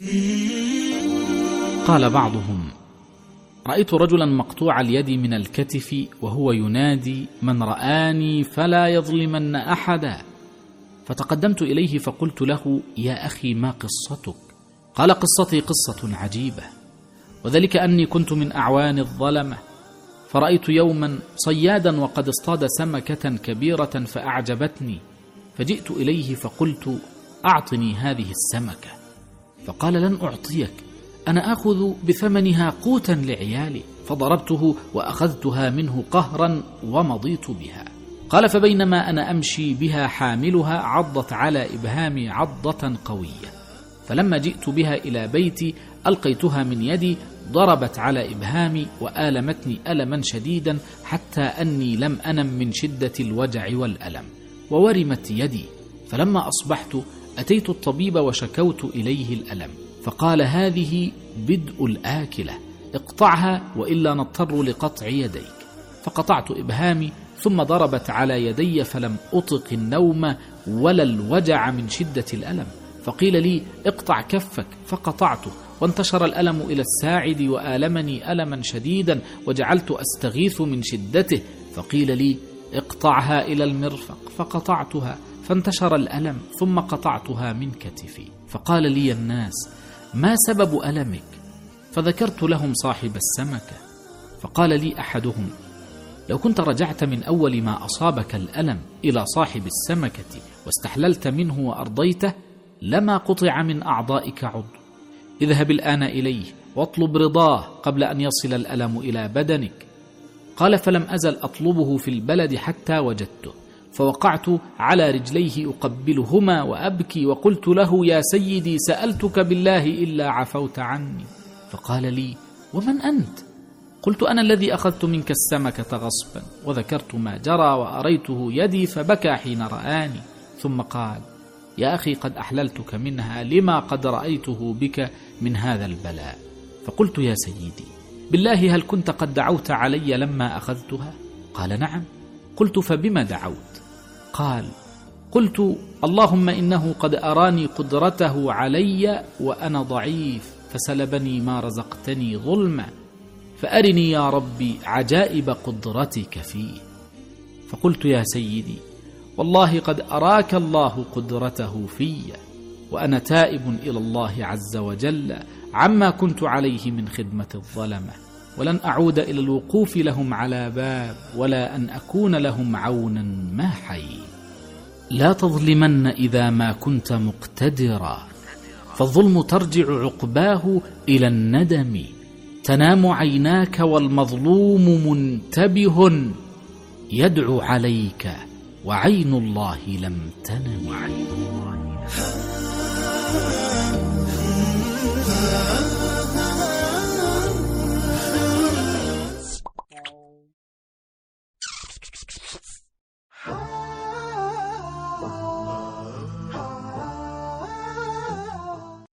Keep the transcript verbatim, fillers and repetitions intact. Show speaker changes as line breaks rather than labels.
قال بعضهم: رأيت رجلا مقطوع اليد من الكتف وهو ينادي: من رآني فلا يظلمن أحدا. فتقدمت إليه فقلت له: يا أخي ما قصتك؟ قال: قصتي قصة عجيبة، وذلك أني كنت من أعوان الظلمة، فرأيت يوما صيادا وقد اصطاد سمكة كبيرة فأعجبتني، فجئت إليه فقلت: أعطني هذه السمكة. فقال: لن أعطيك، أنا أخذ بثمنها قوتا لعيالي. فضربته وأخذتها منه قهرا ومضيت بها. قال: فبينما أنا أمشي بها حاملها عضت على إبهامي عضة قوية، فلما جئت بها إلى بيتي ألقيتها من يدي، ضربت على إبهامي وآلمتني ألما شديدا حتى أني لم أنم من شدة الوجع والألم، وورمت يدي. فلما أصبحت أتيت الطبيب وشكوت إليه الألم، فقال: هذه بدء الآكلة، اقطعها وإلا نضطر لقطع يديك. فقطعت إبهامي، ثم ضربت على يدي فلم أطق النوم ولا الوجع من شدة الألم. فقيل لي: اقطع كفك، فقطعته، وانتشر الألم إلى الساعد وآلمني ألما شديدا وجعلت أستغيث من شدته. فقيل لي: اقطعها إلى المرفق، فقطعتها فانتشر الألم، ثم قطعتها من كتفي. فقال لي الناس: ما سبب ألمك؟ فذكرت لهم صاحب السمكة. فقال لي أحدهم: لو كنت رجعت من أول ما أصابك الألم إلى صاحب السمكة واستحللت منه وأرضيته لما قطع من أعضائك عضو. اذهب الآن إليه واطلب رضاه قبل أن يصل الألم إلى بدنك. قال: فلم أزل أطلبه في البلد حتى وجدته، فوقعت على رجليه أقبلهما وأبكي، وقلت له: يا سيدي، سألتك بالله إلا عفوت عني. فقال لي: ومن أنت؟ قلت: أنا الذي أخذت منك السمكة غصبا. وذكرت ما جرى وأريته يدي، فبكى حين رآني، ثم قال: يا أخي، قد أحللتك منها لما قد رأيته بك من هذا البلاء. فقلت: يا سيدي، بالله هل كنت قد دعوت علي لما أخذتها؟ قال: نعم. قلت: فبما دعوت؟ قال: قلت: اللهم إنه قد أراني قدرته علي وأنا ضعيف، فسلبني ما رزقتني ظلما، فأرني يا ربي عجائب قدرتك فيه. فقلت: يا سيدي، والله قد أراك الله قدرته في، وأنا تائب إلى الله عز وجل عما كنت عليه من خدمة الظلمة، ولن أعود إلى الوقوف لهم على باب، ولا أن أكون لهم عونا ما حي. لا تظلمن إذا ما كنت مقتدرا، فالظلم ترجع عقباه إلى الندم. تنام عيناك والمظلوم منتبه، يدعو عليك وعين الله لم تنم.